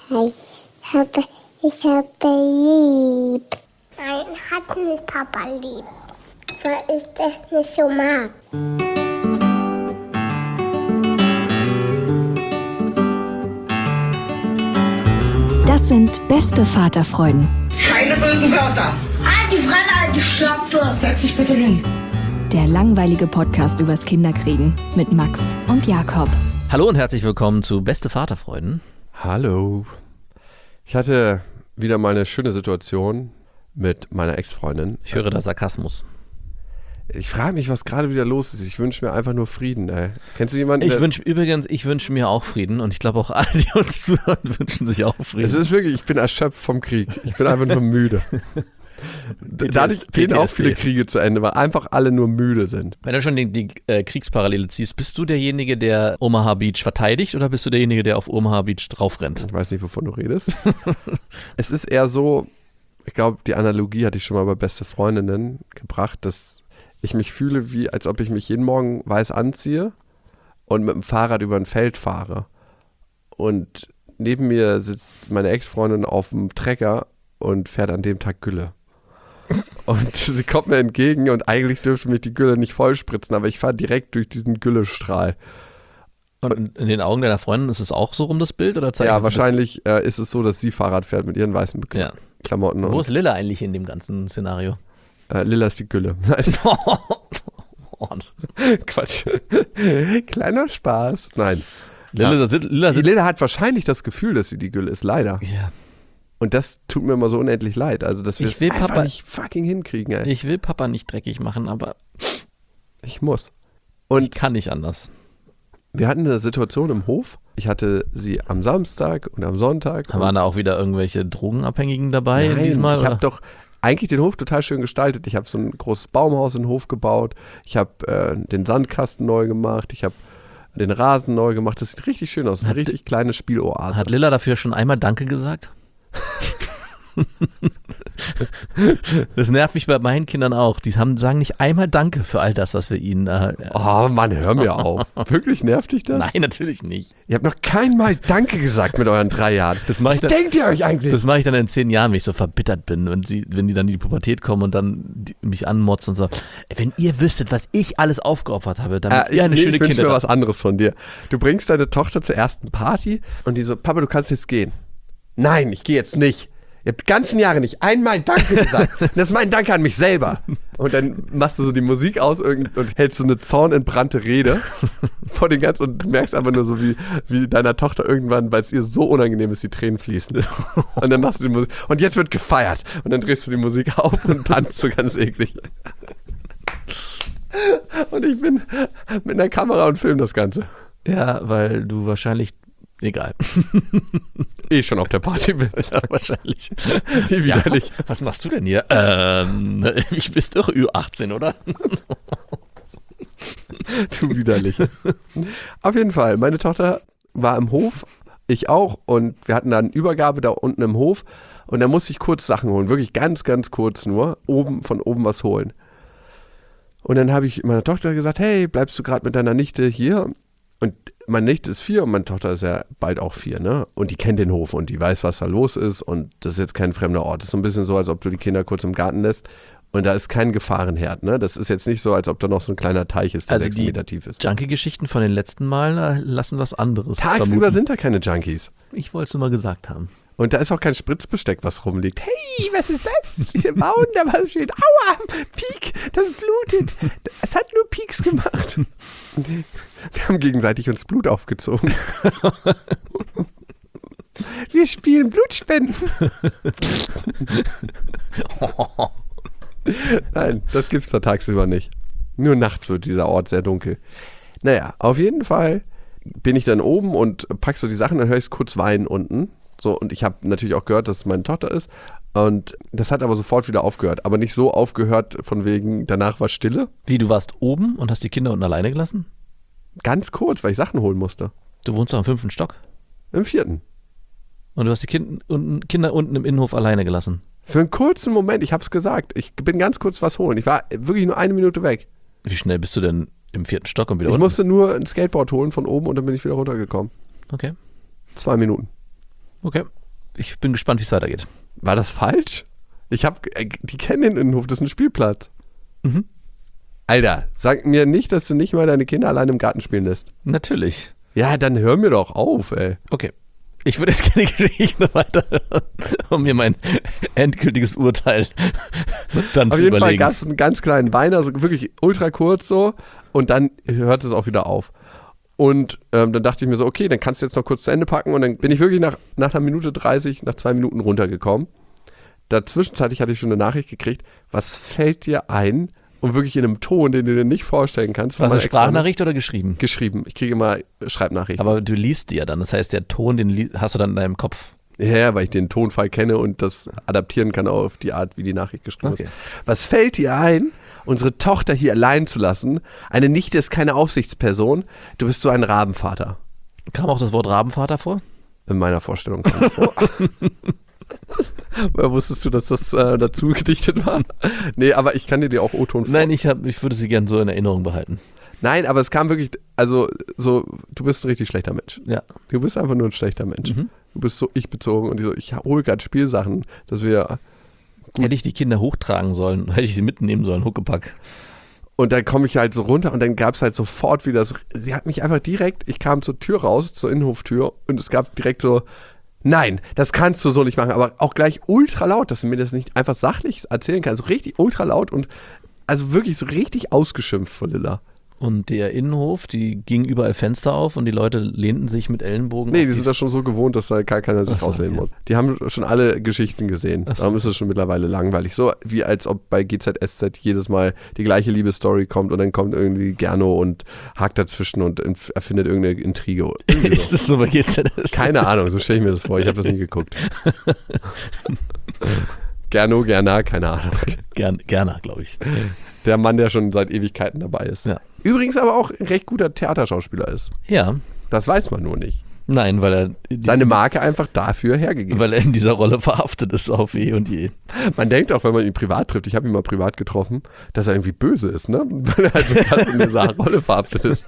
Hi, ich habe lieb. Nein, hat nicht Papa lieb, weil ich das nicht so mag. Das sind beste Vaterfreuden. Keine bösen Wörter. Halt die Fremde, halt die Schöpfe. Setz dich bitte hin. Der langweilige Podcast übers Kinderkriegen mit Max und Jakob. Hallo und herzlich willkommen zu Beste Vaterfreuden. Hallo. Ich hatte wieder mal eine schöne Situation mit meiner Ex-Freundin. Ich höre da Sarkasmus. Ich frage mich, was gerade wieder los ist. Ich wünsche mir einfach nur Frieden, ey. Kennst du jemanden, Ich wünsche mir auch Frieden und ich glaube auch alle, die uns zuhören, wünschen sich auch Frieden. Es ist wirklich, ich bin erschöpft vom Krieg. Ich bin einfach nur müde. Dadurch gehen auch viele Kriege zu Ende, weil einfach alle nur müde sind. Wenn du schon die Kriegsparallele ziehst, bist du derjenige, der Omaha Beach verteidigt oder bist du derjenige, der auf Omaha Beach draufrennt? Ich weiß nicht, wovon du redest. Es ist eher so, ich glaube, die Analogie hatte ich schon mal bei Beste Freundinnen gebracht, dass ich mich fühle, wie als ob ich mich jeden Morgen weiß anziehe und mit dem Fahrrad über ein Feld fahre. Und neben mir sitzt meine Ex-Freundin auf dem Trecker und fährt an dem Tag Gülle. Und sie kommt mir entgegen und eigentlich dürfte mich die Gülle nicht vollspritzen, aber ich fahre direkt durch diesen Güllestrahl. Und in den Augen deiner Freundin ist es auch so rum, das Bild? Oder Ja, wahrscheinlich ist es so, dass sie Fahrrad fährt mit ihren weißen Klamotten. Wo ist Lilla eigentlich in dem ganzen Szenario? Lilla ist die Gülle. Nein. Quatsch. Kleiner Spaß. Nein. Lilla hat wahrscheinlich das Gefühl, dass sie die Gülle ist, leider. Ja. Und das tut mir immer so unendlich leid. Also, dass wir es einfach nicht fucking hinkriegen, ey. Ich will Papa nicht dreckig machen, aber ich muss. Und ich kann nicht anders. Wir hatten eine Situation im Hof. Ich hatte sie am Samstag und am Sonntag. Waren da auch wieder irgendwelche Drogenabhängigen dabei diesmal? Ich habe doch eigentlich den Hof total schön gestaltet. Ich habe so ein großes Baumhaus in den Hof gebaut. Ich habe den Sandkasten neu gemacht. Ich habe den Rasen neu gemacht. Das sieht richtig schön aus. Eine richtig kleine Spieloase. Hat Lilla dafür schon einmal Danke gesagt? Das nervt mich bei meinen Kindern auch. Die sagen nicht einmal Danke für all das, was wir ihnen Oh Mann, hör mir auf. Wirklich nervt dich das? Nein, natürlich nicht. Ihr habt noch kein Mal Danke gesagt mit euren 3 Jahren. Was denkt ihr euch eigentlich? Das mache ich dann in 10 Jahren, wenn ich so verbittert bin und wenn die dann in die Pubertät kommen und dann mich anmotzen und so. Wenn ihr wüsstet, was ich alles aufgeopfert habe, damit ihr eine schöne Kinder. Ich wünsche mir was anderes von dir. Du bringst deine Tochter zur ersten Party und die so, Papa, du kannst jetzt gehen. Nein, ich gehe jetzt nicht. Ihr habt die ganzen Jahre nicht einmal Danke gesagt. Das ist mein Danke an mich selber. Und dann machst du so die Musik aus und hältst so eine zornentbrannte Rede vor den ganzen und merkst einfach nur so, wie deiner Tochter irgendwann, weil es ihr so unangenehm ist, die Tränen fließen. Und dann machst du die Musik. Und jetzt wird gefeiert. Und dann drehst du die Musik auf und tanzt so ganz eklig. Und ich bin mit einer Kamera und film das Ganze. Ja, weil du wahrscheinlich... Egal. Schon auf der Party bin. Ja, wahrscheinlich. Wie widerlich. Ja, was machst du denn hier? Ich bist doch Ü18, oder? Du widerlich. Auf jeden Fall, meine Tochter war im Hof, ich auch, und wir hatten dann Übergabe da unten im Hof und da musste ich kurz Sachen holen, wirklich ganz, ganz kurz nur, von oben was holen. Und dann habe ich meiner Tochter gesagt, hey, bleibst du gerade mit deiner Nichte hier? Und meine Nichte ist 4 und meine Tochter ist ja bald auch 4, ne? Und die kennt den Hof und die weiß, was da los ist und das ist jetzt kein fremder Ort. Das ist so ein bisschen so, als ob du die Kinder kurz im Garten lässt und da ist kein Gefahrenherd, ne? Das ist jetzt nicht so, als ob da noch so ein kleiner Teich ist, der also 6 Meter tief ist. Junkie-Geschichten von den letzten Malen lassen was anderes Tagsüber vermuten. sind da keine Junkies. Ich wollte es nur mal gesagt haben. Und da ist auch kein Spritzbesteck, was rumliegt. Hey, was ist das? Wir bauen da was steht. Aua, Piek, das blutet. Es hat nur Pieks gemacht. Wir haben gegenseitig uns Blut aufgezogen. Wir spielen Blutspenden. Nein, das gibt's da tagsüber nicht. Nur nachts wird dieser Ort sehr dunkel. Naja, auf jeden Fall bin ich dann oben und pack so die Sachen, dann höre ich es kurz weinen unten. So, und ich habe natürlich auch gehört, dass es meine Tochter ist. Und das hat aber sofort wieder aufgehört. Aber nicht so aufgehört, von wegen, danach war Stille. Wie, du warst oben und hast die Kinder unten alleine gelassen? Ganz kurz, weil ich Sachen holen musste. Du wohnst doch am 5. Stock? Im 4. Und du hast die Kinder unten im Innenhof alleine gelassen? Für einen kurzen Moment, ich hab's gesagt. Ich bin ganz kurz was holen. Ich war wirklich nur 1 Minute weg. Wie schnell bist du denn im 4. Stock und wieder unten? Ich musste nur ein Skateboard holen von oben und dann bin ich wieder runtergekommen. Okay. 2 Minuten. Okay. ich bin gespannt, wie es weitergeht. War das falsch? Die kennen den Innenhof, das ist ein Spielplatz. Mhm. Alter, sag mir nicht, dass du nicht mal deine Kinder allein im Garten spielen lässt. Natürlich. Ja, dann hör mir doch auf, ey. Okay. Ich würde jetzt gerne die Geschichte weiterhören, um mir mein endgültiges Urteil dann Auf zu jeden Fall überlegen. gab es einen ganz kleinen Wein, also wirklich ultra kurz so, und dann hört es auch wieder auf. Und dann dachte ich mir so, okay, dann kannst du jetzt noch kurz zu Ende packen, und dann bin ich wirklich nach einer Minute 30, nach 2 Minuten runtergekommen. Dazwischenzeitlich hatte ich schon eine Nachricht gekriegt, was fällt dir ein? Und wirklich in einem Ton, den du dir nicht vorstellen kannst. War es eine Sprachnachricht oder geschrieben? Geschrieben. Ich kriege immer Schreibnachrichten. Aber du liest die ja dann. Das heißt, der Ton, den hast du dann in deinem Kopf. Ja, weil ich den Tonfall kenne und das adaptieren kann auf die Art, wie die Nachricht geschrieben Okay. ist. Was fällt dir ein, unsere Tochter hier allein zu lassen? Eine Nichte ist keine Aufsichtsperson. Du bist so ein Rabenvater. Kam auch das Wort Rabenvater vor? In meiner Vorstellung kommt vor. Wusstest du, dass das dazu gedichtet war? Nee, aber ich kann dir auch O-Ton vor. Nein, ich würde sie gern so in Erinnerung behalten. Nein, aber es kam wirklich, also so, du bist ein richtig schlechter Mensch. Ja. Du bist einfach nur ein schlechter Mensch. Du bist so ich-bezogen und ich hole gerade Spielsachen, dass wir. Hätte ich die Kinder hochtragen sollen, hätte ich sie mitnehmen sollen, Huckepack. Und dann komme ich halt so runter und dann gab es halt sofort wieder, sie hat mich einfach direkt, ich kam zur Tür raus, zur Innenhoftür, und es gab direkt so, nein, das kannst du so nicht machen, aber auch gleich ultra laut, dass du mir das nicht einfach sachlich erzählen kannst, so richtig ultra laut und also wirklich so richtig ausgeschimpft von Lilla. Und der Innenhof, die ging überall Fenster auf und die Leute lehnten sich mit Ellenbogen Nee, auf die sind da schon so gewohnt, dass da gar keiner sich Ach so, rauslehnen okay. muss. Die haben schon alle Geschichten gesehen. Ach so. Darum ist es schon mittlerweile langweilig. So wie als ob bei GZSZ jedes Mal die gleiche Liebesstory kommt und dann kommt irgendwie Gerno und hakt dazwischen und erfindet irgendeine Intrige. Irgendwie Ist so. das so bei GZS? Keine Ahnung, so stelle ich mir das vor. Ich habe das nie geguckt. Gerno, Gerna, keine Ahnung. Gerne, glaube ich. Der Mann, der schon seit Ewigkeiten dabei ist. Ja. Übrigens aber auch ein recht guter Theaterschauspieler ist. Ja, Das weiß man nur nicht. nein, weil er Seine Marke einfach dafür hergegeben. weil er in dieser Rolle verhaftet ist auf eh und je. Man denkt auch, wenn man ihn privat trifft, ich habe ihn mal privat getroffen, dass er irgendwie böse ist, ne? Weil er halt so krass in dieser Rolle verhaftet ist.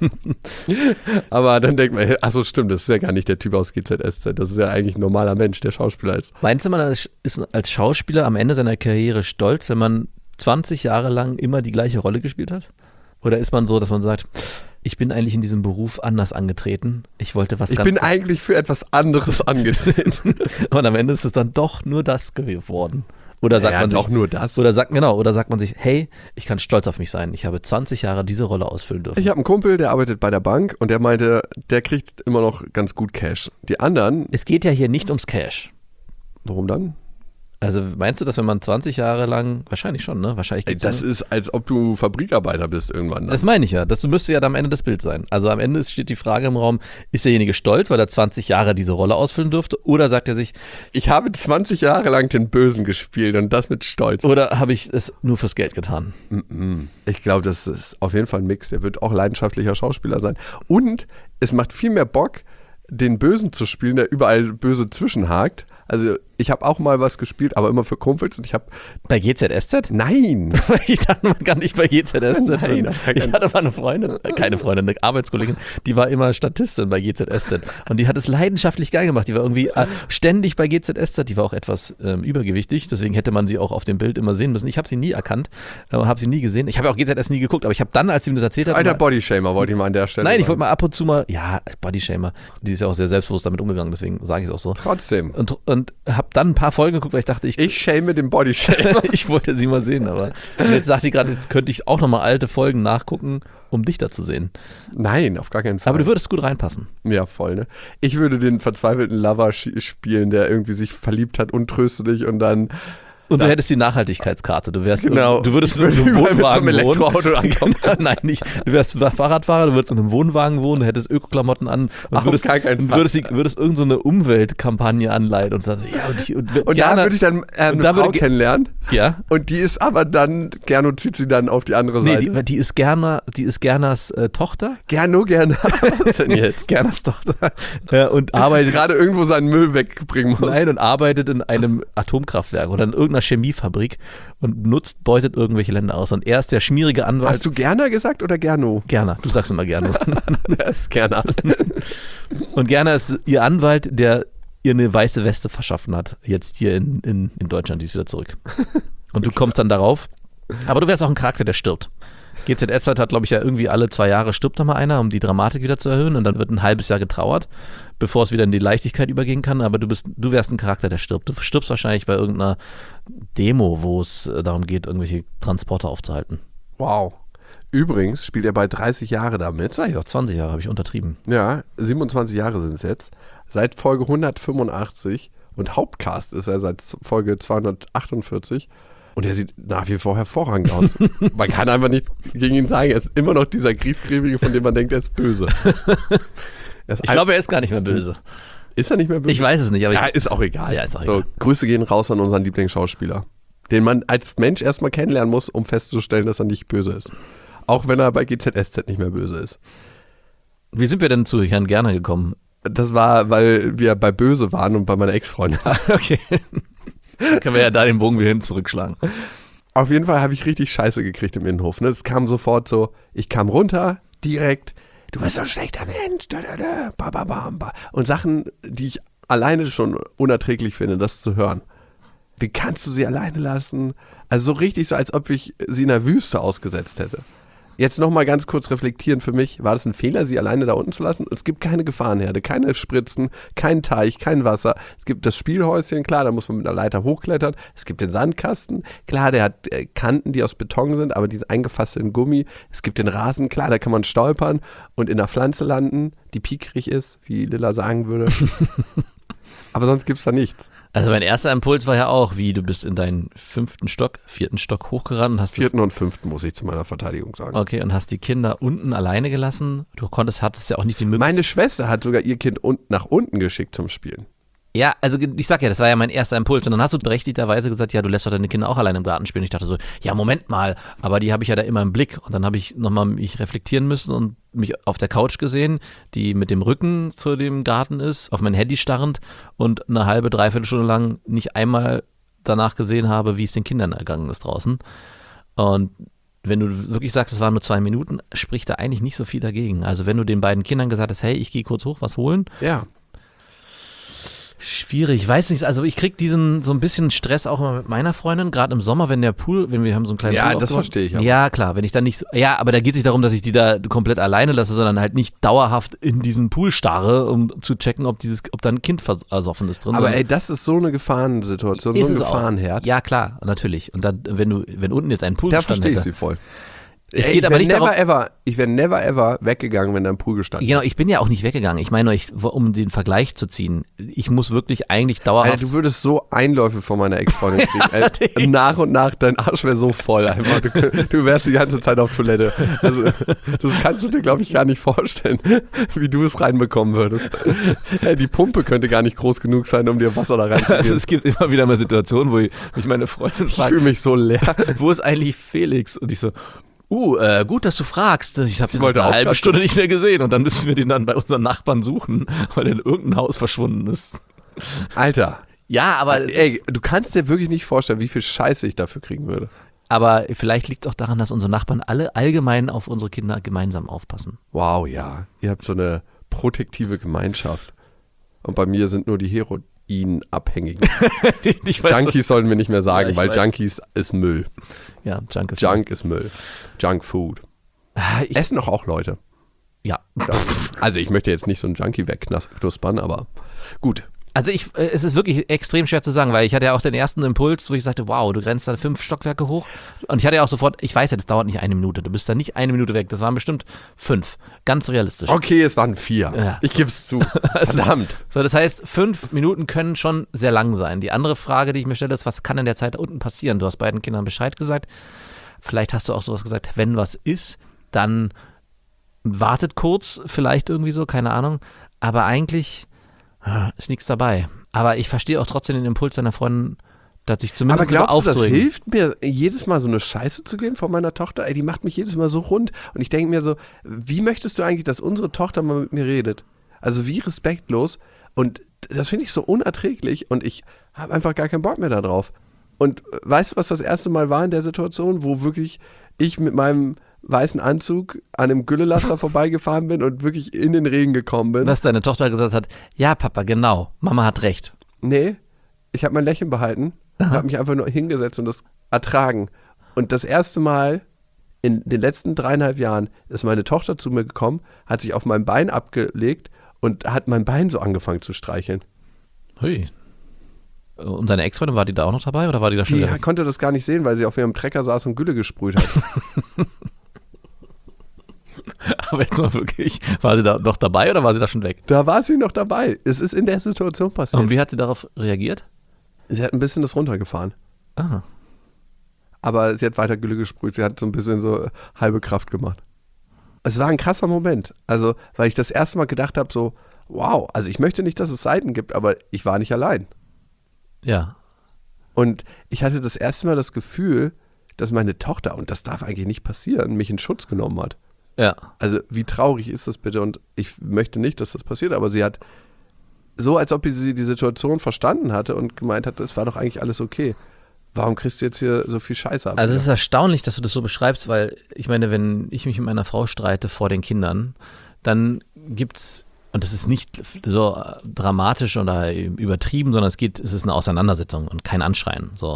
Aber dann denkt man, achso, stimmt, das ist ja gar nicht der Typ aus GZSZ. Das ist ja eigentlich ein normaler Mensch, der Schauspieler ist. Meinst du, man ist als Schauspieler am Ende seiner Karriere stolz, wenn man 20 Jahre lang immer die gleiche Rolle gespielt hat? Oder ist man so, dass man sagt, ich bin eigentlich in diesem Beruf anders angetreten. Ich wollte was Ich ganz... bin eigentlich für etwas anderes angetreten. Und am Ende ist es dann doch nur das geworden. Oder sagt man sich, doch nur das. oder sagt man sich, hey, ich kann stolz auf mich sein. Ich habe 20 Jahre diese Rolle ausfüllen dürfen. Ich habe einen Kumpel, der arbeitet bei der Bank und der meinte, der kriegt immer noch ganz gut Cash. Die anderen, Es geht ja hier nicht ums Cash. warum dann? Also meinst du, dass wenn man 20 Jahre lang, wahrscheinlich schon, ne? Wahrscheinlich Ey, geht's das dann, ist, als ob du Fabrikarbeiter bist irgendwann. das meine ich ja. Das müsste ja dann am Ende das Bild sein. Also am Ende steht die Frage im Raum, ist derjenige stolz, weil er 20 Jahre diese Rolle ausfüllen durfte? Oder sagt er sich, Ich habe 20 Jahre lang den Bösen gespielt und das mit Stolz. oder habe ich es nur fürs Geld getan? Ich glaube, das ist auf jeden Fall ein Mix. Der wird auch leidenschaftlicher Schauspieler sein. Und es macht viel mehr Bock, den Bösen zu spielen, der überall böse zwischenhakt. Also ich habe auch mal was gespielt, aber immer für Kumpels und ich habe... Bei GZSZ? Nein! Ich dachte, man kann nicht bei GZSZ. Nein, Ich hatte mal eine Freundin, keine Freundin, eine Arbeitskollegin, die war immer Statistin bei GZSZ. Und die hat es leidenschaftlich geil gemacht. Die war irgendwie ständig bei GZSZ. Die war auch etwas übergewichtig. Deswegen hätte man sie auch auf dem Bild immer sehen müssen. Ich habe sie nie erkannt, habe sie nie gesehen. Ich habe auch GZSZ nie geguckt, aber ich habe dann, als sie mir das erzählt hat... Alter Bodyshamer wollte ich mal an der Stelle Nein, ich sagen. wollte mal ab und zu mal... Ja, Bodyshamer. Die ist ja auch sehr selbstbewusst damit umgegangen, deswegen sage ich es auch so. Trotzdem. Und habe dann ein paar Folgen geguckt, weil ich dachte, Ich shame den Bodyshamer. ich wollte sie mal sehen, aber jetzt sagt die gerade, jetzt könnte ich auch nochmal alte Folgen nachgucken, um dich da zu sehen. Nein, auf gar keinen Fall. Aber du würdest gut reinpassen. Ja, voll, ne? Ich würde den verzweifelten Lover spielen, der irgendwie sich verliebt hat, untröstlich und dann... Und du hättest die Nachhaltigkeitskarte. Du wärst Genau. du würdest in Ich einem würde überall mit so Wohnwagen einem Elektroauto wohnen. ankommen. Nein, nicht. Du wärst Fahrradfahrer, du würdest in einem Wohnwagen wohnen, du hättest Ökoklamotten an und Auf würdest, gar keinen und Fall. würdest irgend so eine Umweltkampagne anleiten und sagst, ja, Und da würde ich dann eine da Frau würde- kennenlernen ja. und die ist aber dann, Gerno zieht sie dann auf die andere Nee, Seite. die ist Gerners Tochter. Gerno, gerne. Was denn jetzt? Gerners Tochter. Und arbeitet Gerade irgendwo seinen Müll wegbringen muss. Nein, und arbeitet in einem Atomkraftwerk oder in irgendeiner Chemiefabrik und beutet irgendwelche Länder aus. Und er ist der schmierige Anwalt. Hast du Gerner gesagt oder Gerno? Gerner, du sagst immer Gerner. Er ist Gerner. Und Gerner ist ihr Anwalt, der ihr eine weiße Weste verschaffen hat. Jetzt hier in Deutschland, die ist wieder zurück. Und du kommst dann darauf. Aber du wärst auch ein Charakter, der stirbt. GZSZ hat, glaube ich, ja irgendwie alle 2 Jahre stirbt da mal einer, um die Dramatik wieder zu erhöhen. Und dann wird ein halbes Jahr getrauert, bevor es wieder in die Leichtigkeit übergehen kann. Aber du wärst ein Charakter, der stirbt. Du stirbst wahrscheinlich bei irgendeiner Demo, wo es darum geht, irgendwelche Transporter aufzuhalten. Wow. Übrigens spielt er bald 30 Jahre damit. Sag ich doch, 20 Jahre habe ich untertrieben. Ja, 27 Jahre sind es jetzt. Seit Folge 185 und Hauptcast ist er seit Folge 248. Und er sieht nach wie vor hervorragend aus. Man kann einfach nichts gegen ihn sagen. Er ist immer noch dieser Griesgrämige, von dem man denkt, er ist böse. Ich glaube, er ist gar nicht mehr böse. Ist er nicht mehr böse? Ich weiß es nicht, aber ja, ist auch egal. Ja, ist auch so, egal. Grüße gehen raus an unseren Lieblingsschauspieler, den man als Mensch erstmal kennenlernen muss, um festzustellen, dass er nicht böse ist. Auch wenn er bei GZSZ nicht mehr böse ist. Wie sind wir denn zu Herrn Gerner gekommen? Das war, weil wir bei Böse waren und bei meiner Ex-Freundin. Okay. Dann können wir ja da den Bogen wieder hin zurückschlagen. Auf jeden Fall habe ich richtig Scheiße gekriegt im Innenhof. Ne? Es kam sofort so, ich kam runter, direkt, du bist so ein schlechter Mensch. Und Sachen, die ich alleine schon unerträglich finde, das zu hören. Wie kannst du sie alleine lassen? Also so richtig so, als ob ich sie in der Wüste ausgesetzt hätte. Jetzt nochmal ganz kurz reflektieren für mich, war das ein Fehler, sie alleine da unten zu lassen? Es gibt keine Gefahrenherde, keine Spritzen, kein Teich, kein Wasser. Es gibt das Spielhäuschen, klar, da muss man mit einer Leiter hochklettern. Es gibt den Sandkasten, klar, der hat Kanten, die aus Beton sind, aber die sind eingefasst in Gummi. Es gibt den Rasen, klar, da kann man stolpern und in einer Pflanze landen, die piekrig ist, wie Lilla sagen würde. Aber sonst gibt es da nichts. Also mein erster Impuls war ja auch, wie du bist in deinen 4. Stock hochgerannt. Hast 4. und 5. muss ich zu meiner Verteidigung sagen. Okay, und hast die Kinder unten alleine gelassen. Hattest ja auch nicht die Möglichkeit. Meine Schwester hat sogar ihr Kind nach unten geschickt zum Spielen. Ja, also ich sag ja, das war ja mein erster Impuls. Und dann hast du berechtigterweise gesagt, ja, du lässt doch deine Kinder auch alleine im Garten spielen. Und ich dachte so, ja, Moment mal, aber die habe ich ja da immer im Blick. Und dann habe ich nochmal mich reflektieren müssen und mich auf der Couch gesehen, die mit dem Rücken zu dem Garten ist, auf mein Handy starrend und eine halbe, dreiviertel Stunde lang nicht einmal danach gesehen habe, wie es den Kindern ergangen ist draußen. Und wenn du wirklich sagst, es waren nur 2 Minuten, spricht da eigentlich nicht so viel dagegen. Also wenn du den beiden Kindern gesagt hast, hey, ich gehe kurz hoch, was holen. Ja. Schwierig, ich weiß nicht, also ich kriege so ein bisschen Stress auch immer mit meiner Freundin, gerade im Sommer, wenn wir haben so einen kleinen Pool Ja, das aufgebaut. verstehe ich. Ja, klar, wenn ich dann nicht so, ja, aber da geht es nicht darum, dass ich die da komplett alleine lasse, sondern halt nicht dauerhaft in diesen Pool starre, um zu checken, ob da ein Kind versoffen ist drin. Aber ey, das ist so eine Gefahrensituation, so ein Gefahrenherd. Ja, klar, natürlich. Und dann, wenn unten jetzt ein Pool Da gestanden verstehe ich hätte. sie voll. Es geht aber nicht darum. Ich wäre never ever weggegangen, wenn da ein Pool gestanden Genau, ich bin ja auch nicht weggegangen. Ich meine, um den Vergleich zu ziehen, ich muss wirklich eigentlich dauerhaft. Alter, du würdest so Einläufe von meiner Ex-Freundin kriegen. natürlich. Nach und nach, dein Arsch wäre so voll einfach. Du wärst die ganze Zeit auf Toilette. Also, das kannst du dir, glaube ich, gar nicht vorstellen, wie du es reinbekommen würdest. Die Pumpe könnte gar nicht groß genug sein, um dir Wasser da reinzugeben. Also es gibt immer wieder mal Situationen, wo mich meine Freundin Ich fragt, fühle mich so leer. wo ist eigentlich Felix? Und ich so, gut, dass du fragst. Ich habe den wollte eine auch halbe grad- Stunde nicht mehr gesehen und dann müssen wir den dann bei unseren Nachbarn suchen, weil er in irgendein Haus verschwunden ist. Alter. Ja, aber Ey, du kannst dir wirklich nicht vorstellen, wie viel Scheiße ich dafür kriegen würde. aber vielleicht liegt es auch daran, dass unsere Nachbarn alle allgemein auf unsere Kinder gemeinsam aufpassen. Wow, ja. Ihr habt so eine protektive Gemeinschaft. Und bei mir sind nur die Heroinabhängigen. Ich weiß, Junkies sollen wir nicht mehr sagen, Ja, ich weil weiß. Junkies ist Müll. Ja, Junk ist Junk ist Müll. Junk Food. Ich, Essen doch auch Leute. ja. Also ich möchte jetzt nicht so einen Junkie wegknuspern, aber gut. Also es ist wirklich extrem schwer zu sagen, weil ich hatte ja auch den ersten Impuls, wo ich sagte, wow, du rennst dann 5 Stockwerke hoch. Und ich hatte ja auch sofort, ich weiß ja, das dauert nicht 1 Minute. Du bist da nicht 1 Minute weg. Das waren bestimmt 5. Ganz realistisch. Okay, es waren 4. Ja. Ich gebe es zu. Verdammt. So, das heißt, 5 Minuten können schon sehr lang sein. Die andere Frage, die ich mir stelle, ist, was kann in der Zeit da unten passieren? Du hast beiden Kindern Bescheid gesagt. Vielleicht hast du auch sowas gesagt, wenn was ist, dann wartet kurz, vielleicht irgendwie so, keine Ahnung. Aber eigentlich ist nichts dabei. Aber ich verstehe auch trotzdem den Impuls deiner Freundin, dass sich Aber zumindest glaubst du, das aufzuregen. hilft mir, jedes Mal so eine Scheiße zu geben von meiner Tochter? Ey, die macht mich jedes Mal so rund. Und ich denke mir so, wie möchtest du eigentlich, dass unsere Tochter mal mit mir redet? Also wie respektlos. Und das finde ich so unerträglich. Und ich habe einfach gar keinen Bock mehr da drauf. Und weißt du, was das erste Mal war in der Situation, wo wirklich ich mit meinem weißen Anzug an einem Güllelaster vorbeigefahren bin und wirklich in den Regen gekommen bin. Dass deine Tochter gesagt hat, ja Papa, genau, Mama hat recht. Nee, ich habe mein Lächeln behalten, habe mich einfach nur hingesetzt und das ertragen. Und das erste Mal in den letzten 3,5 Jahren ist meine Tochter zu mir gekommen, hat sich auf mein Bein abgelegt und hat mein Bein so angefangen zu streicheln. Hui. Und deine Ex-Freundin, war die da auch noch dabei oder war die da schon Die wieder? konnte das gar nicht sehen, weil sie auf ihrem Trecker saß und Gülle gesprüht hat. Aber jetzt mal wirklich, war sie da noch dabei oder war sie da schon weg? Da war sie noch dabei. Es ist in der Situation passiert. Und wie hat sie darauf reagiert? Sie hat ein bisschen das runtergefahren. Ah. Aber sie hat weiter Gülle gesprüht. Sie hat so ein bisschen so halbe Kraft gemacht. Es war ein krasser Moment. Also, weil ich das erste Mal gedacht habe, so, wow, also ich möchte nicht, dass es Seiten gibt, aber ich war nicht allein. Ja. Und ich hatte das erste Mal das Gefühl, dass meine Tochter, und das darf eigentlich nicht passieren, mich in Schutz genommen hat. Ja. Also, wie traurig ist das bitte? Und ich möchte nicht, dass das passiert, aber sie hat so, als ob sie die Situation verstanden hatte und gemeint hat, es war doch eigentlich alles okay. Warum kriegst du jetzt hier so viel Scheiße ab? Also es ist erstaunlich, dass du das so beschreibst, weil ich meine, wenn ich mich mit meiner Frau streite vor den Kindern, dann gibt's, und das ist nicht so dramatisch oder übertrieben, sondern es ist eine Auseinandersetzung und kein Anschreien. So.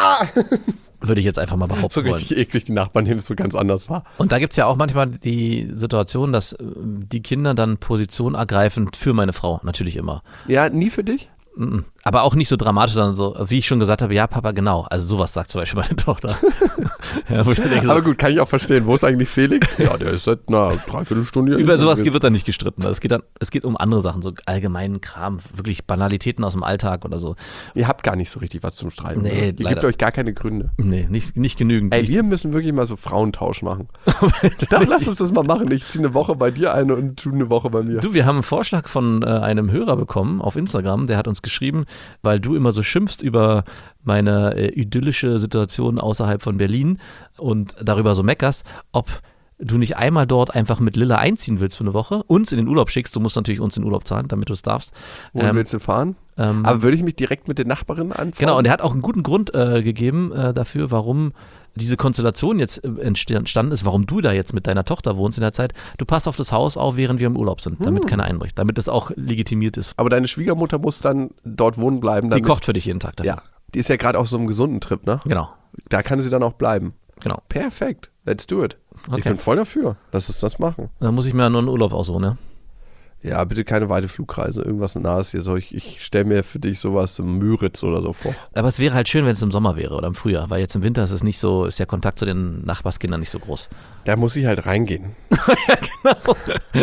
Würde ich jetzt einfach mal behaupten so richtig eklig, die Nachbarn nehmen es so ganz anders wahr. Und da gibt es ja auch manchmal die Situation, dass die Kinder dann Position ergreifen für meine Frau, natürlich immer. Ja, nie für dich? Aber auch nicht so dramatisch, sondern so, wie ich schon gesagt habe, ja Papa, genau. Also sowas sagt zum Beispiel meine Tochter. Ja, wo ich mir denke, so, aber gut, kann ich auch verstehen. Wo ist eigentlich Felix? Ja, der ist seit einer Dreiviertelstunde hier. über sowas wird dann nicht gestritten. Es geht um andere Sachen, so allgemeinen Kram, wirklich Banalitäten aus dem Alltag oder so. Ihr habt gar nicht so richtig was zum Streiten. Nee, Ihr leider. gebt euch gar keine Gründe. Nee, nicht genügend. Ey, wir müssen wirklich mal so Frauentausch machen. Dann lass uns das mal machen. Ich ziehe eine Woche bei dir eine und tu eine Woche bei mir. Du, wir haben einen Vorschlag von einem Hörer bekommen auf Instagram, der hat uns geschrieben, weil du immer so schimpfst über meine idyllische Situation außerhalb von Berlin und darüber so meckerst, ob du nicht einmal dort einfach mit Lilla einziehen willst für eine Woche, uns in den Urlaub schickst, du musst natürlich uns in den Urlaub zahlen, damit du es darfst. Wohin willst du fahren? Aber würde ich mich direkt mit den Nachbarinnen anfangen? Genau, und er hat auch einen guten Grund gegeben dafür, warum diese Konstellation jetzt entstanden ist, warum du da jetzt mit deiner Tochter wohnst in der Zeit. Du passt auf das Haus auf, während wir im Urlaub sind, damit keiner einbricht, damit das auch legitimiert ist. Aber deine Schwiegermutter muss dann dort wohnen bleiben. Die kocht für dich jeden Tag. Dafür. Ja, die ist ja gerade auf so einem gesunden Trip, ne? Genau. Da kann sie dann auch bleiben. Genau. Perfekt. Let's do it. Okay. Ich bin voll dafür. Lass uns das machen. Dann muss ich mir nur einen Urlaub aussuchen, ne? Ja, bitte keine weite Flugreise. Irgendwas Nahes hier. So, ich stelle mir für dich sowas im Müritz oder so vor. Aber es wäre halt schön, wenn es im Sommer wäre oder im Frühjahr, weil jetzt im Winter ist es nicht so, ist der Kontakt zu den Nachbarskindern nicht so groß. Da muss ich halt reingehen. Ja, genau.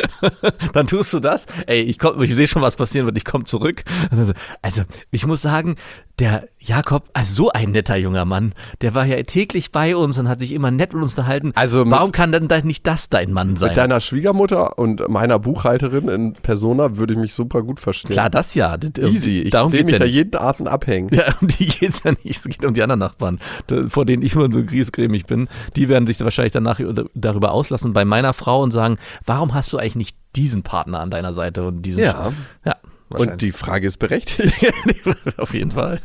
Dann tust du das. Ey, ich sehe schon, was passieren wird. Ich komme zurück. Also, ich muss sagen, der Jakob, also so ein netter junger Mann, der war ja täglich bei uns und hat sich immer nett mit uns unterhalten. Also warum kann dann nicht das dein Mann sein? Mit deiner Schwiegermutter und meiner Buchhalterin in Persona würde ich mich super gut verstehen. Klar, das ja. Easy. Ich Darum sehe geht's mich ja da nicht. jeden Abend abhängen. Ja, um die geht es ja nicht. Es geht um die anderen Nachbarn, vor denen ich immer so griesgrämig bin. Die werden sich wahrscheinlich danach darüber auslassen bei meiner Frau und sagen, warum hast du eigentlich nicht diesen Partner an deiner Seite und diesen. Ja. Ja. Und die Frage ist berechtigt. Auf jeden Fall.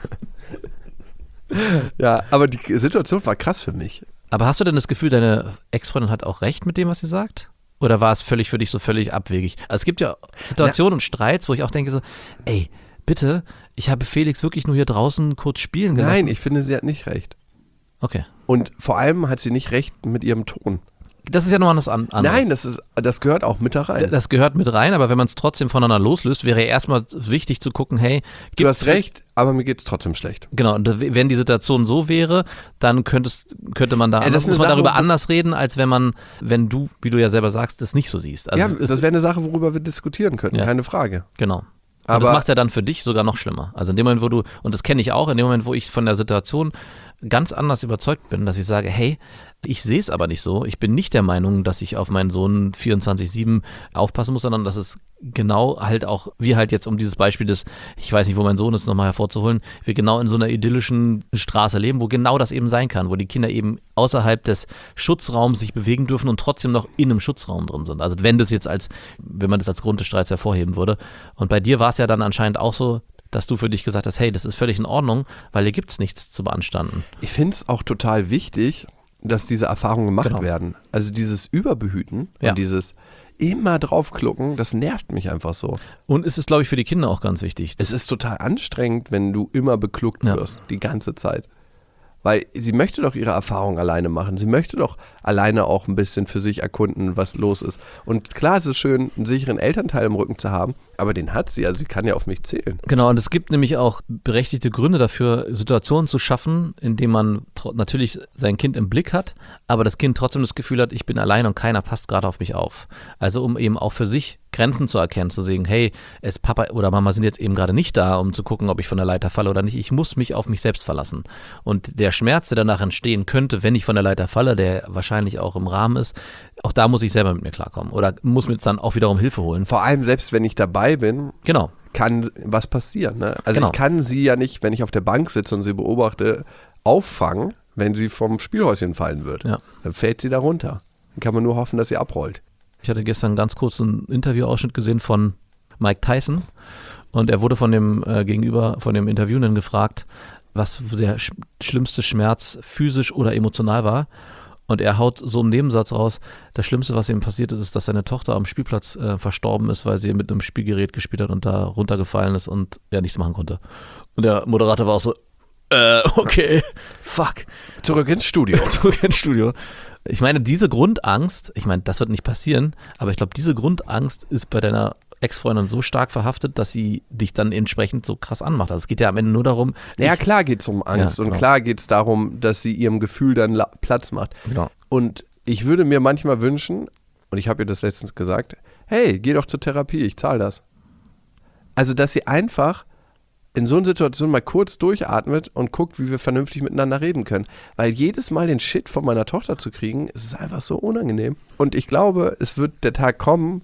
Ja, aber die Situation war krass für mich. Aber hast du denn das Gefühl, deine Ex-Freundin hat auch recht mit dem, was sie sagt? Oder war es für dich so völlig abwegig? Also es gibt ja Situationen und Streits, wo ich auch denke so, ey, bitte, ich habe Felix wirklich nur hier draußen kurz spielen gelassen. Nein, ich finde, sie hat nicht recht. Okay. Und vor allem hat sie nicht recht mit ihrem Ton. Das ist ja nochmal was anderes. Nein, das gehört auch mit da rein. Das gehört mit rein, aber wenn man es trotzdem voneinander loslöst, wäre ja erstmal wichtig zu gucken, hey, Du hast recht, aber mir geht es trotzdem schlecht. Genau, und wenn die Situation so wäre, dann könnte man da das ist eine muss man Sache, darüber anders reden, als wenn du, wie du ja selber sagst, das nicht so siehst. Also Ja, das wäre eine Sache, worüber wir diskutieren könnten, Ja. keine Frage. Genau. Und Aber- das macht es ja dann für dich sogar noch schlimmer. Also in dem Moment, und das kenne ich auch, in dem Moment, wo ich von der Situation ganz anders überzeugt bin, dass ich sage, hey, ich sehe es aber nicht so. Ich bin nicht der Meinung, dass ich auf meinen Sohn 24/7 aufpassen muss, sondern dass es genau halt auch, wir halt jetzt um dieses Beispiel des, ich weiß nicht, wo mein Sohn ist, nochmal hervorzuholen, wir genau in so einer idyllischen Straße leben, wo genau das eben sein kann, wo die Kinder eben außerhalb des Schutzraums sich bewegen dürfen und trotzdem noch in einem Schutzraum drin sind. Also wenn man das als Grund des Streits hervorheben würde. Und bei dir war es ja dann anscheinend auch so, dass du für dich gesagt hast, hey, das ist völlig in Ordnung, weil hier gibt es nichts zu beanstanden. Ich finde es auch total wichtig, dass diese Erfahrungen gemacht Genau. werden. Also dieses Überbehüten Ja. und dieses immer draufklucken, das nervt mich einfach so. Und es ist, glaube ich, für die Kinder auch ganz wichtig. Es ist total anstrengend, wenn du immer bekluckt Ja. wirst, die ganze Zeit. Weil sie möchte doch ihre Erfahrung alleine machen. Sie möchte doch alleine auch ein bisschen für sich erkunden, was los ist. Und klar, es ist schön, einen sicheren Elternteil im Rücken zu haben, aber den hat sie. Also sie kann ja auf mich zählen. Genau, und es gibt nämlich auch berechtigte Gründe dafür, Situationen zu schaffen, in denen man natürlich sein Kind im Blick hat, aber das Kind trotzdem das Gefühl hat, ich bin allein und keiner passt gerade auf mich auf. Also um eben auch für sich Grenzen zu erkennen, zu sehen, hey, Papa oder Mama sind jetzt eben gerade nicht da, um zu gucken, ob ich von der Leiter falle oder nicht. Ich muss mich auf mich selbst verlassen. Und der Schmerz, der danach entstehen könnte, wenn ich von der Leiter falle, der wahrscheinlich auch im Rahmen ist, auch da muss ich selber mit mir klarkommen oder muss mir jetzt dann auch wiederum Hilfe holen. Vor allem, selbst wenn ich dabei bin, Genau. kann was passieren. Ne? Also Genau. ich kann sie ja nicht, wenn ich auf der Bank sitze und sie beobachte, auffangen, wenn sie vom Spielhäuschen fallen wird. Ja. Dann fällt sie da runter. Dann kann man nur hoffen, dass sie abrollt. Ich hatte gestern ganz kurz einen Interviewausschnitt gesehen von Mike Tyson und er wurde von dem von dem Interviewenden gefragt, was der schlimmste Schmerz physisch oder emotional war. Und er haut so einen Nebensatz raus, das Schlimmste, was ihm passiert ist, dass seine Tochter am Spielplatz verstorben ist, weil sie mit einem Spielgerät gespielt hat und da runtergefallen ist und er nichts machen konnte. Und der Moderator war auch so, okay, fuck. Zurück ins Studio. Zurück ins Studio. Ich meine, diese Grundangst, das wird nicht passieren, aber ich glaube, diese Grundangst ist bei deiner Ex-Freundin so stark verhaftet, dass sie dich dann entsprechend so krass anmacht. Also es geht ja am Ende nur darum. Ja, klar geht es um Angst Ja, und genau. klar geht es darum, dass sie ihrem Gefühl dann Platz macht. Genau. Und ich würde mir manchmal wünschen, und ich habe ihr das letztens gesagt, hey, geh doch zur Therapie, ich zahle das. Also, dass sie einfach in so einer Situation mal kurz durchatmet und guckt, wie wir vernünftig miteinander reden können. Weil jedes Mal den Shit von meiner Tochter zu kriegen, ist einfach so unangenehm. Und ich glaube, es wird der Tag kommen,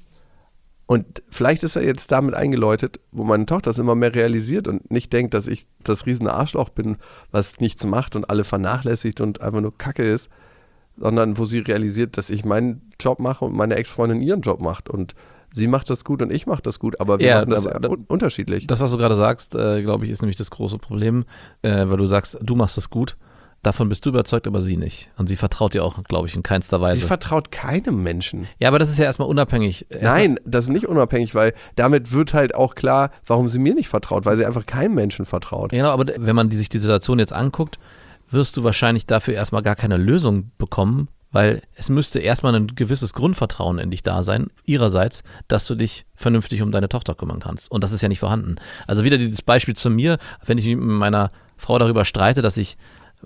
und vielleicht ist er jetzt damit eingeläutet, wo meine Tochter es immer mehr realisiert und nicht denkt, dass ich das riesige Arschloch bin, was nichts macht und alle vernachlässigt und einfach nur Kacke ist, sondern wo sie realisiert, dass ich meinen Job mache und meine Ex-Freundin ihren Job macht und sie macht das gut und ich mache das gut, aber wir Ja, machen das aber unterschiedlich. Das, was du gerade sagst, glaube ich, ist nämlich das große Problem, weil du sagst, du machst das gut. Davon bist du überzeugt, aber sie nicht. Und sie vertraut dir auch, glaube ich, in keinster Weise. Sie vertraut keinem Menschen. Ja, aber das ist ja erstmal unabhängig. Nein, das ist nicht unabhängig, weil damit wird halt auch klar, warum sie mir nicht vertraut, weil sie einfach keinem Menschen vertraut. Genau, aber wenn man sich die Situation jetzt anguckt, wirst du wahrscheinlich dafür erstmal gar keine Lösung bekommen, weil es müsste erstmal ein gewisses Grundvertrauen in dich da sein, ihrerseits, dass du dich vernünftig um deine Tochter kümmern kannst. Und das ist ja nicht vorhanden. Also wieder dieses Beispiel zu mir, wenn ich mich mit meiner Frau darüber streite, dass ich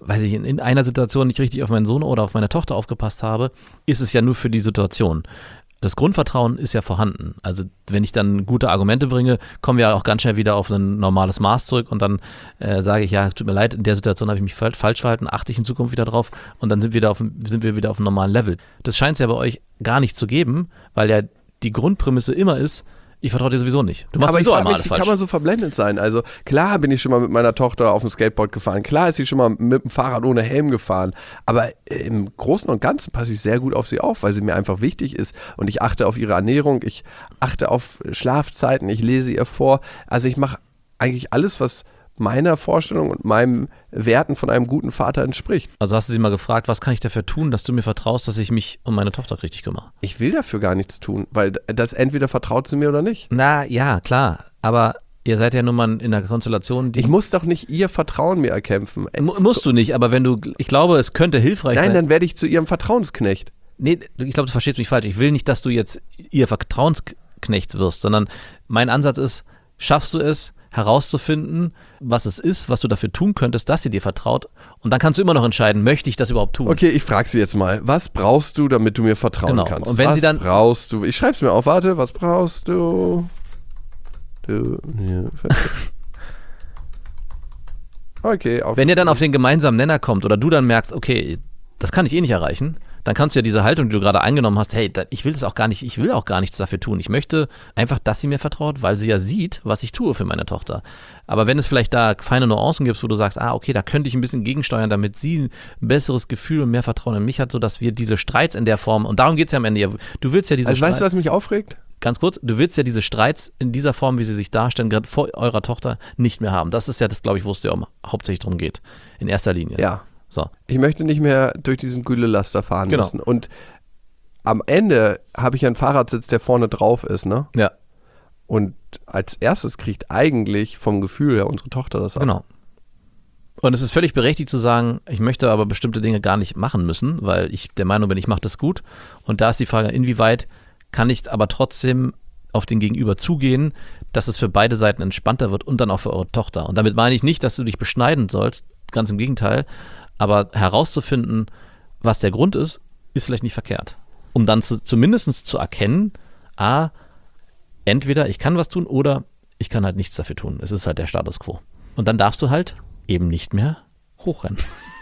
in einer Situation nicht richtig auf meinen Sohn oder auf meine Tochter aufgepasst habe, ist es ja nur für die Situation. Das Grundvertrauen ist ja vorhanden. Also wenn ich dann gute Argumente bringe, kommen wir auch ganz schnell wieder auf ein normales Maß zurück und dann sage ich, ja, tut mir leid, in der Situation habe ich mich falsch verhalten, achte ich in Zukunft wieder drauf und dann sind wir wieder auf einem normalen Level. Das scheint es ja bei euch gar nicht zu geben, weil ja die Grundprämisse immer ist, ich vertraue dir sowieso nicht. Du machst Aber ich sowieso frage einmal mich, alles wie falsch. kann man so verblendet sein? Also klar bin ich schon mal mit meiner Tochter auf dem Skateboard gefahren, klar ist sie schon mal mit dem Fahrrad ohne Helm gefahren, aber im Großen und Ganzen passe ich sehr gut auf sie auf, weil sie mir einfach wichtig ist und ich achte auf ihre Ernährung, ich achte auf Schlafzeiten, ich lese ihr vor, also ich mache eigentlich alles, was meiner Vorstellung und meinen Werten von einem guten Vater entspricht. Also hast du sie mal gefragt, was kann ich dafür tun, dass du mir vertraust, dass ich mich um meine Tochter richtig kümmere? Ich will dafür gar nichts tun, weil das entweder vertraut sie mir oder nicht. Na ja, klar, aber ihr seid ja nun mal in einer Konstellation, die Ich muss doch nicht ihr Vertrauen mir erkämpfen. musst du nicht, aber ich glaube, es könnte hilfreich Nein, sein. dann werde ich zu ihrem Vertrauensknecht. Nee, ich glaube, du verstehst mich falsch. Ich will nicht, dass du jetzt ihr Vertrauensknecht wirst, sondern mein Ansatz ist, schaffst du es, herauszufinden, was es ist, was du dafür tun könntest, dass sie dir vertraut. Und dann kannst du immer noch entscheiden, möchte ich das überhaupt tun? Okay, ich frage sie jetzt mal, was brauchst du, damit du mir vertrauen Genau. kannst? Und wenn was sie dann- brauchst du? Ich schreibe es mir auf, warte, was brauchst du? Okay, auf. Wenn ihr dann auf den gemeinsamen Nenner kommt oder du dann merkst, okay, das kann ich eh nicht erreichen, dann kannst du ja diese Haltung, die du gerade eingenommen hast, hey, ich will das auch gar nicht, ich will auch gar nichts dafür tun. Ich möchte einfach, dass sie mir vertraut, weil sie ja sieht, was ich tue für meine Tochter. Aber wenn es vielleicht da feine Nuancen gibt, wo du sagst, okay, da könnte ich ein bisschen gegensteuern, damit sie ein besseres Gefühl und mehr Vertrauen in mich hat, sodass wir diese Streits in der Form, und darum geht es ja am Ende, du willst ja diese Also weißt du, was mich aufregt? Ganz kurz, du willst ja diese Streits in dieser Form, wie sie sich darstellen, gerade vor eurer Tochter nicht mehr haben. Das ist ja das, glaube ich, wo es dir hauptsächlich darum geht, in erster Linie. Ja. So. Ich möchte nicht mehr durch diesen Güllelaster fahren Genau. müssen. Und am Ende habe ich einen Fahrersitz, der vorne drauf ist, ne? Ja, Und als erstes kriegt eigentlich vom Gefühl her unsere Tochter das ab. genau. Und es ist völlig berechtigt zu sagen, ich möchte aber bestimmte Dinge gar nicht machen müssen, weil ich der Meinung bin, ich mache das gut. Und da ist die Frage, inwieweit kann ich aber trotzdem auf den Gegenüber zugehen, dass es für beide Seiten entspannter wird und dann auch für eure Tochter. Und damit meine ich nicht, dass du dich beschneiden sollst, ganz im Gegenteil, aber herauszufinden, was der Grund ist, ist vielleicht nicht verkehrt. Um dann zumindest zu erkennen, entweder ich kann was tun oder ich kann halt nichts dafür tun. Es ist halt der Status quo. Und dann darfst du halt eben nicht mehr hochrennen.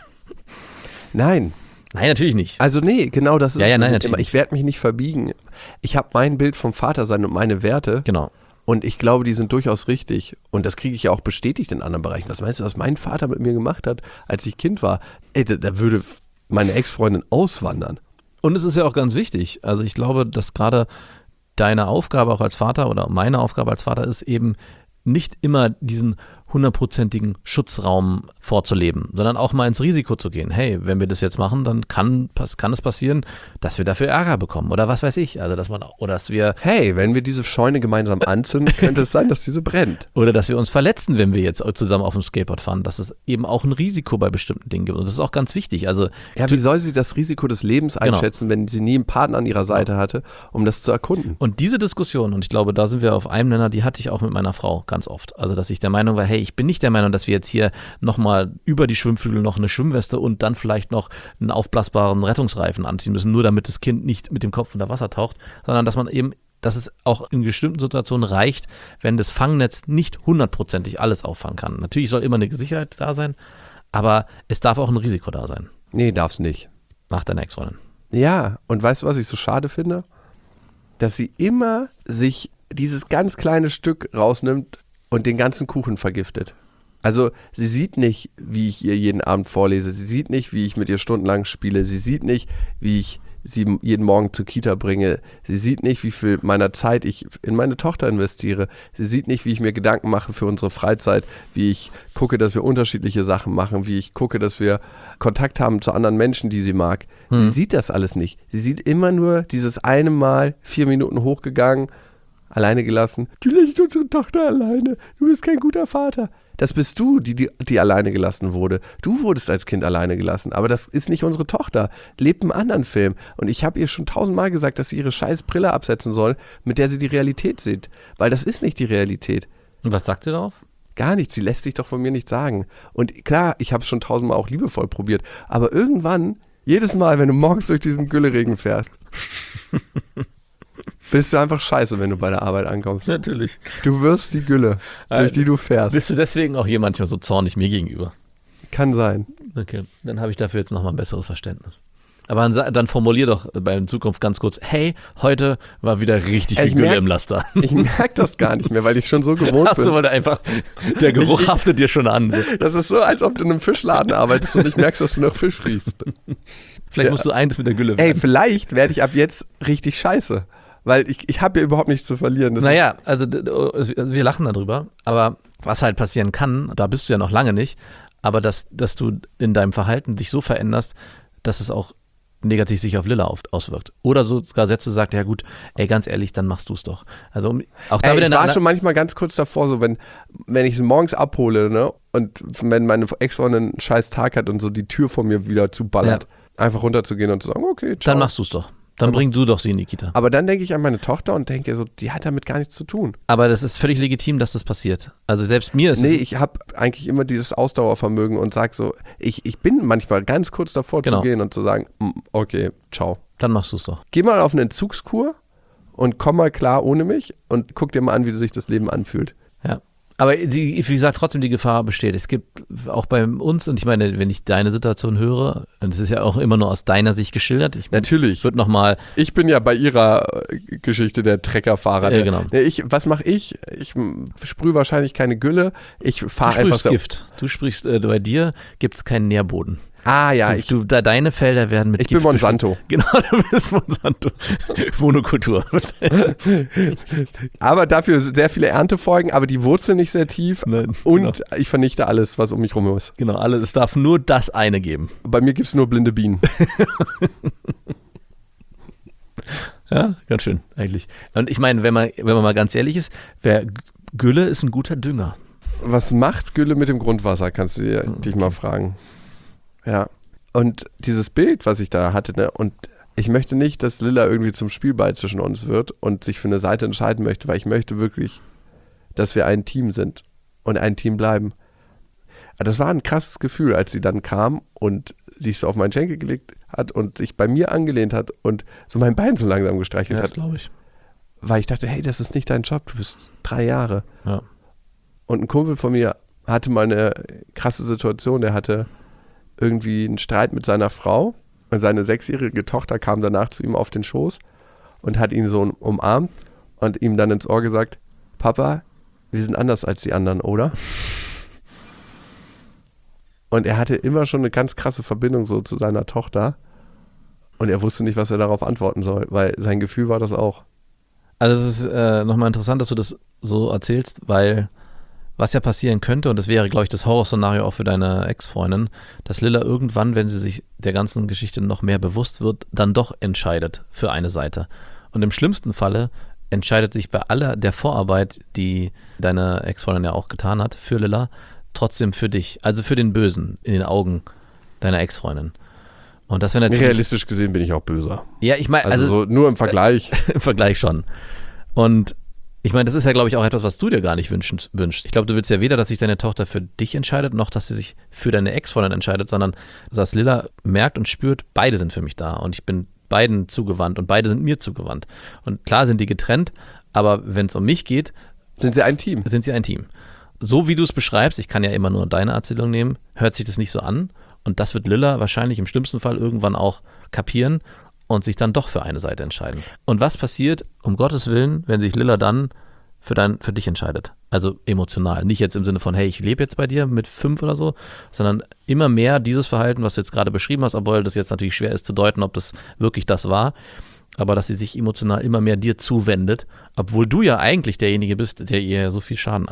Nein. Nein, natürlich nicht. Also nee, genau das ist Ja, nein, immer. natürlich. Ich werde mich nicht verbiegen. Ich habe mein Bild vom Vatersein und meine Werte. Genau. Und ich glaube, die sind durchaus richtig. Und das kriege ich ja auch bestätigt in anderen Bereichen. Was meinst du, was mein Vater mit mir gemacht hat, als ich Kind war? Ey, da würde meine Ex-Freundin auswandern. Und es ist ja auch ganz wichtig. Also ich glaube, dass gerade deine Aufgabe auch als Vater oder meine Aufgabe als Vater ist eben nicht immer diesen 100%igen Schutzraum vorzuleben, sondern auch mal ins Risiko zu gehen. Hey, wenn wir das jetzt machen, dann kann es passieren, dass wir dafür Ärger bekommen oder was weiß ich. Also dass wir Hey, wenn wir diese Scheune gemeinsam anzünden, könnte es sein, dass diese brennt. oder dass wir uns verletzen, wenn wir jetzt zusammen auf dem Skateboard fahren. Dass es eben auch ein Risiko bei bestimmten Dingen gibt. Und das ist auch ganz wichtig. Also Ja, wie soll sie das Risiko des Lebens Genau. einschätzen, wenn sie nie einen Partner an ihrer Seite hatte, um das zu erkunden? Und diese Diskussion, und ich glaube, da sind wir auf einem Nenner, die hatte ich auch mit meiner Frau ganz oft. Also, dass ich der Meinung war, hey, ich bin nicht der Meinung, dass wir jetzt hier nochmal über die Schwimmflügel noch eine Schwimmweste und dann vielleicht noch einen aufblasbaren Rettungsreifen anziehen müssen, nur damit das Kind nicht mit dem Kopf unter Wasser taucht, sondern dass es auch in bestimmten Situationen reicht, wenn das Fangnetz nicht 100%ig alles auffangen kann. Natürlich soll immer eine Sicherheit da sein, aber es darf auch ein Risiko da sein. Nee, darf's nicht. Nach deiner Ex-Freundin. Ja, und weißt du, was ich so schade finde? Dass sie immer sich dieses ganz kleine Stück rausnimmt und den ganzen Kuchen vergiftet. Also sie sieht nicht, wie ich ihr jeden Abend vorlese. Sie sieht nicht, wie ich mit ihr stundenlang spiele. Sie sieht nicht, wie ich sie jeden Morgen zur Kita bringe. Sie sieht nicht, wie viel meiner Zeit ich in meine Tochter investiere. Sie sieht nicht, wie ich mir Gedanken mache für unsere Freizeit, wie ich gucke, dass wir unterschiedliche Sachen machen, wie ich gucke, dass wir Kontakt haben zu anderen Menschen, die sie mag. Sie sieht das alles nicht. Sie sieht immer nur dieses eine Mal 4 Minuten hochgegangen, alleine gelassen. Du lässt unsere Tochter alleine. Du bist kein guter Vater. Das bist du, die alleine gelassen wurde. Du wurdest als Kind alleine gelassen, aber das ist nicht unsere Tochter. Lebt einen anderen Film. Und ich habe ihr schon 1000-mal gesagt, dass sie ihre scheiß Brille absetzen soll, mit der sie die Realität sieht. Weil das ist nicht die Realität. Und was sagt ihr darauf? Gar nichts. Sie lässt sich doch von mir nicht sagen. Und klar, ich habe es schon 1000-mal auch liebevoll probiert. Aber irgendwann, jedes Mal, wenn du morgens durch diesen Gülleregen fährst, bist du einfach scheiße, wenn du bei der Arbeit ankommst. Natürlich. Du wirst die Gülle, durch die du fährst. Bist du deswegen auch hier manchmal so zornig mir gegenüber? Kann sein. Okay, dann habe ich dafür jetzt nochmal ein besseres Verständnis. Aber dann formulier doch in Zukunft ganz kurz, hey, heute war wieder richtig viel Gülle im Laster. Ich merke das gar nicht mehr, weil ich schon so gewohnt Hast du bin. mal einfach, der Geruch haftet dir schon an. Das ist so, als ob du in einem Fischladen arbeitest und nicht merkst, dass du nach Fisch riechst. Vielleicht musst du eins mit der Gülle Ey, werden. vielleicht werde ich ab jetzt richtig scheiße. Weil ich habe ja überhaupt nichts zu verlieren. Das Naja, also wir lachen darüber, aber was halt passieren kann, da bist du ja noch lange nicht, aber dass du in deinem Verhalten dich so veränderst, dass es auch negativ sich auf Lilla auswirkt. Oder sogar Sätze sagt, ja gut, ey, ganz ehrlich, dann machst du es doch. Also auch da wieder ich war schon manchmal ganz kurz davor, so wenn ich sie morgens abhole, ne, und wenn meine Ex-Freundin einen scheiß Tag hat und so die Tür vor mir wieder zuballert, einfach runterzugehen und zu sagen, okay, ciao. Dann machst du es doch. Dann bring du doch sie in die Kita. Aber dann denke ich an meine Tochter und denke so, die hat damit gar nichts zu tun. Aber das ist völlig legitim, dass das passiert. Also selbst mir ist Nee, es... ich habe eigentlich immer dieses Ausdauervermögen und sage so, ich bin manchmal ganz kurz davor Genau. zu gehen und zu sagen, okay, ciao. Dann machst du es doch. Geh mal auf eine Entzugskur und komm mal klar ohne mich und guck dir mal an, wie sich das Leben anfühlt. Ja. Aber wie gesagt, trotzdem die Gefahr besteht. Es gibt auch bei uns, und ich meine, wenn ich deine Situation höre, und es ist ja auch immer nur aus deiner Sicht geschildert. Natürlich. Wird nochmal... Ich bin ja bei ihrer Geschichte der Treckerfahrer. Ja, genau. Was mache ich? Ich sprühe wahrscheinlich keine Gülle. Ich Du fahre einfach sprühst so. Gift. Du sprichst, bei dir gibt es keinen Nährboden. Ah ja, Deine Felder werden mit Ich bin Monsanto. Genau, du bist Monsanto. Monokultur. Aber dafür sehr viele Erntefolgen, aber die Wurzeln nicht sehr tief. Nein, Und ich vernichte alles, was um mich rum ist. Genau, es darf nur das eine geben. Bei mir gibt es nur blinde Bienen. Ja, ganz schön eigentlich. Und ich meine, wenn man mal ganz ehrlich ist, Gülle ist ein guter Dünger. Was macht Gülle mit dem Grundwasser, kannst du dich mal fragen. Ja. Und dieses Bild, was ich da hatte, ne, und ich möchte nicht, dass Lilla irgendwie zum Spielball zwischen uns wird und sich für eine Seite entscheiden möchte, weil ich möchte wirklich, dass wir ein Team sind und ein Team bleiben. Aber das war ein krasses Gefühl, als sie dann kam und sich so auf meinen Schenkel gelegt hat und sich bei mir angelehnt hat und so mein Bein so langsam gestreichelt hat. Glaube ich. Weil ich dachte, hey, das ist nicht dein Job, du bist 3 Jahre. Ja. Und ein Kumpel von mir hatte mal eine krasse Situation, der hatte irgendwie einen Streit mit seiner Frau und seine 6-jährige Tochter kam danach zu ihm auf den Schoß und hat ihn so umarmt und ihm dann ins Ohr gesagt, Papa, wir sind anders als die anderen, oder? Und er hatte immer schon eine ganz krasse Verbindung so zu seiner Tochter und er wusste nicht, was er darauf antworten soll, weil sein Gefühl war das auch. Also es ist nochmal interessant, dass du das so erzählst, weil was ja passieren könnte, und das wäre, glaube ich, das Horrorszenario auch für deine Ex-Freundin, dass Lilla irgendwann, wenn sie sich der ganzen Geschichte noch mehr bewusst wird, dann doch entscheidet für eine Seite. Und im schlimmsten Falle entscheidet sich bei aller der Vorarbeit, die deine Ex-Freundin ja auch getan hat, für Lilla, trotzdem für dich, also für den Bösen in den Augen deiner Ex-Freundin. Und das wäre natürlich... Realistisch gesehen bin ich auch böser. Ja, ich meine... Also so nur im Vergleich. Im Vergleich schon. Und ich meine, das ist ja, glaube ich, auch etwas, was du dir gar nicht wünschst. Ich glaube, du willst ja weder, dass sich deine Tochter für dich entscheidet, noch, dass sie sich für deine Ex-Freundin entscheidet, sondern dass Lilla merkt und spürt, beide sind für mich da und ich bin beiden zugewandt und beide sind mir zugewandt. Und klar sind die getrennt, aber wenn es um mich geht... Sind sie ein Team? Sind sie ein Team. So wie du es beschreibst, ich kann ja immer nur deine Erzählung nehmen, hört sich das nicht so an und das wird Lilla wahrscheinlich im schlimmsten Fall irgendwann auch kapieren und sich dann doch für eine Seite entscheiden. Und was passiert, um Gottes Willen, wenn sich Lilla dann für dich entscheidet? Also emotional. Nicht jetzt im Sinne von, hey, ich lebe jetzt bei dir mit 5 oder so, sondern immer mehr dieses Verhalten, was du jetzt gerade beschrieben hast, obwohl das jetzt natürlich schwer ist zu deuten, ob das wirklich das war, aber dass sie sich emotional immer mehr dir zuwendet, obwohl du ja eigentlich derjenige bist, der ihr so viel Schaden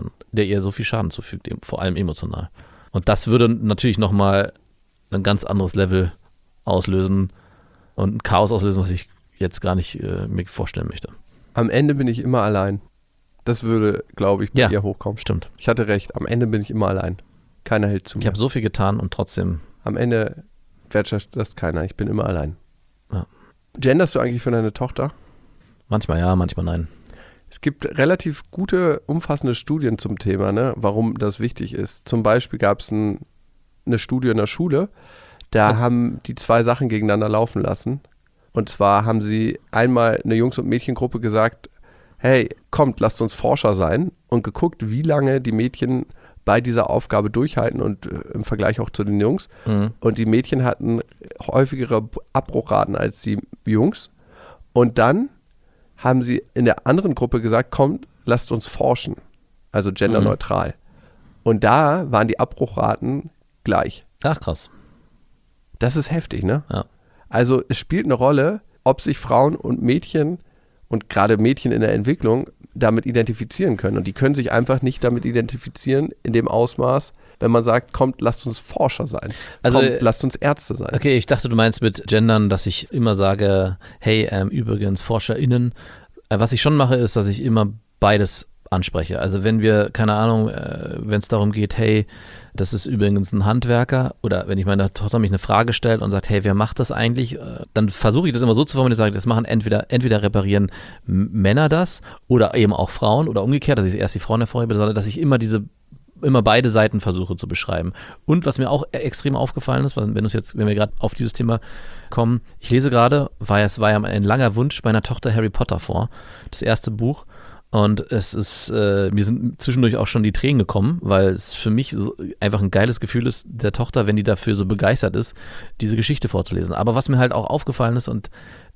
zufügt, vor allem emotional. Und das würde natürlich nochmal ein ganz anderes Level auslösen und ein Chaos auslösen, was ich jetzt gar nicht mir vorstellen möchte. Am Ende bin ich immer allein. Das würde, glaube ich, bei ihr hochkommen. Stimmt. Ich hatte recht, am Ende bin ich immer allein. Keiner hält zu mir. Ich habe so viel getan und trotzdem... Am Ende wertschätzt das keiner. Ich bin immer allein. Ja. Genderst du eigentlich für deine Tochter? Manchmal ja, manchmal nein. Es gibt relativ gute, umfassende Studien zum Thema, ne, warum das wichtig ist. Zum Beispiel gab es eine Studie in der Schule, da haben die 2 Sachen gegeneinander laufen lassen. Und zwar haben sie einmal eine Jungs- und Mädchengruppe gesagt, hey, kommt, lasst uns Forscher sein, und geguckt, wie lange die Mädchen bei dieser Aufgabe durchhalten und im Vergleich auch zu den Jungs. Mhm. Und die Mädchen hatten häufigere Abbruchraten als die Jungs. Und dann haben sie in der anderen Gruppe gesagt, kommt, lasst uns forschen. Also genderneutral. Und da waren die Abbruchraten gleich. Ach, krass. Das ist heftig, ne? Ja. Also es spielt eine Rolle, ob sich Frauen und Mädchen und gerade Mädchen in der Entwicklung damit identifizieren können. Und die können sich einfach nicht damit identifizieren in dem Ausmaß, wenn man sagt, kommt, lasst uns Forscher sein. Also, kommt, lasst uns Ärzte sein. Okay, ich dachte, du meinst mit Gendern, dass ich immer sage, hey, übrigens ForscherInnen. Was ich schon mache, ist, dass ich immer beides anspreche. Also wenn wir, keine Ahnung, wenn es darum geht, hey, das ist übrigens ein Handwerker, oder wenn ich meiner Tochter mich eine Frage stellt und sagt, hey, wer macht das eigentlich? Dann versuche ich das immer so zu formulieren, das machen entweder reparieren Männer das oder eben auch Frauen oder umgekehrt, dass ich erst die Frauen hervorhebe, sondern dass ich immer beide Seiten versuche zu beschreiben. Und was mir auch extrem aufgefallen ist, wenn wir gerade auf dieses Thema kommen, ich lese gerade, es war ja ein langer Wunsch meiner Tochter Harry Potter vor, das erste Buch. Und es ist, mir sind zwischendurch auch schon die Tränen gekommen, weil es für mich so einfach ein geiles Gefühl ist, der Tochter, wenn die dafür so begeistert ist, diese Geschichte vorzulesen. Aber was mir halt auch aufgefallen ist, und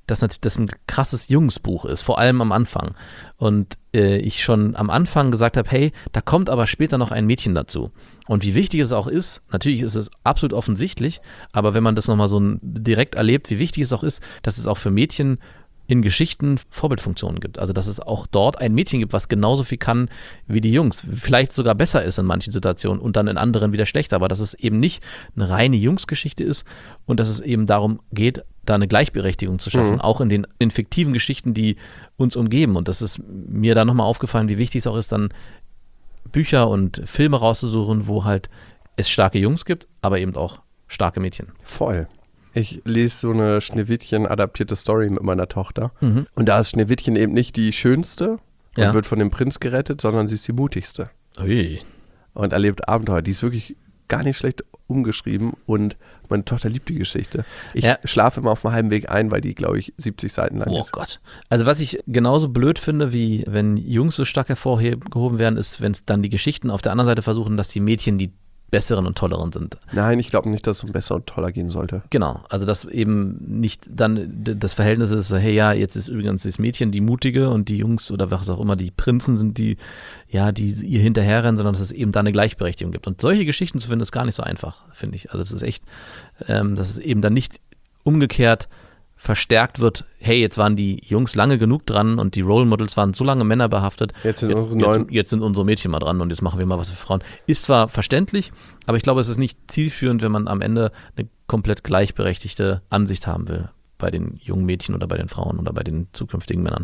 dass das ein krasses Jungsbuch ist, vor allem am Anfang. Und ich schon am Anfang gesagt habe, hey, da kommt aber später noch ein Mädchen dazu. Und wie wichtig es auch ist, natürlich ist es absolut offensichtlich, aber wenn man das nochmal so direkt erlebt, wie wichtig es auch ist, dass es auch für Mädchen in Geschichten Vorbildfunktionen gibt. Also dass es auch dort ein Mädchen gibt, was genauso viel kann wie die Jungs. Vielleicht sogar besser ist in manchen Situationen und dann in anderen wieder schlechter. Aber dass es eben nicht eine reine Jungsgeschichte ist und dass es eben darum geht, da eine Gleichberechtigung zu schaffen. Auch in den fiktiven Geschichten, die uns umgeben. Und das ist mir da nochmal aufgefallen, wie wichtig es auch ist, dann Bücher und Filme rauszusuchen, wo halt es starke Jungs gibt, aber eben auch starke Mädchen. Voll. Ich lese so eine Schneewittchen-adaptierte Story mit meiner Tochter. Und da ist Schneewittchen eben nicht die schönste und wird von dem Prinz gerettet, sondern sie ist die mutigste. Ui. Und erlebt Abenteuer. Die ist wirklich gar nicht schlecht umgeschrieben und meine Tochter liebt die Geschichte. Ich schlafe immer auf dem halben Weg ein, weil die, glaube ich, 70 Seiten lang ist. Oh Gott. Also was ich genauso blöd finde, wie wenn Jungs so stark hervorgehoben werden, ist, wenn es dann die Geschichten auf der anderen Seite versuchen, dass die Mädchen die besseren und tolleren sind. Nein, ich glaube nicht, dass es um besser und toller gehen sollte. Genau, also dass eben nicht dann das Verhältnis ist, hey ja, jetzt ist übrigens das Mädchen die Mutige und die Jungs oder was auch immer, die Prinzen sind die ihr hinterherrennen, sondern dass es eben da eine Gleichberechtigung gibt. Und solche Geschichten zu finden, ist gar nicht so einfach, finde ich. Also es ist echt, dass es eben dann nicht umgekehrt verstärkt wird, hey, jetzt waren die Jungs lange genug dran und die Role Models waren so lange männerbehaftet, jetzt sind unsere Mädchen mal dran und jetzt machen wir mal was für Frauen. Ist zwar verständlich, aber ich glaube, es ist nicht zielführend, wenn man am Ende eine komplett gleichberechtigte Ansicht haben will bei den jungen Mädchen oder bei den Frauen oder bei den zukünftigen Männern.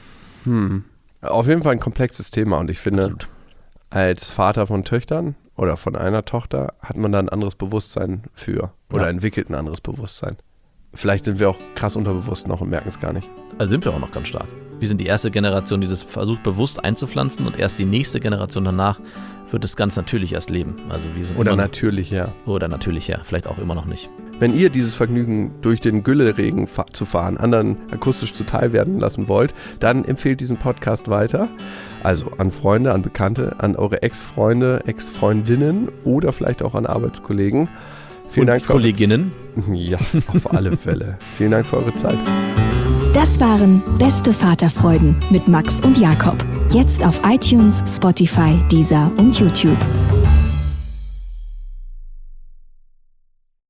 Auf jeden Fall ein komplexes Thema und ich finde, Absolut. Als Vater von Töchtern oder von einer Tochter hat man da ein anderes Bewusstsein oder entwickelt ein anderes Bewusstsein. Vielleicht sind wir auch krass unterbewusst noch und merken es gar nicht. Also sind wir auch noch ganz stark. Wir sind die erste Generation, die das versucht bewusst einzupflanzen und erst die nächste Generation danach wird es ganz natürlich erst leben. Also wir sind Oder natürlich, ja. Oder natürlich, ja. Vielleicht auch immer noch nicht. Wenn ihr dieses Vergnügen durch den Gülleregen zu fahren, anderen akustisch zuteil werden lassen wollt, dann empfehlt diesen Podcast weiter. Also an Freunde, an Bekannte, an eure Ex-Freunde, Ex-Freundinnen oder vielleicht auch an Arbeitskollegen. Vielen Dank für Kolleginnen. Ja, auf alle Fälle. Vielen Dank für eure Zeit. Das waren Beste Vaterfreuden mit Max und Jakob. Jetzt auf iTunes, Spotify, Deezer und YouTube.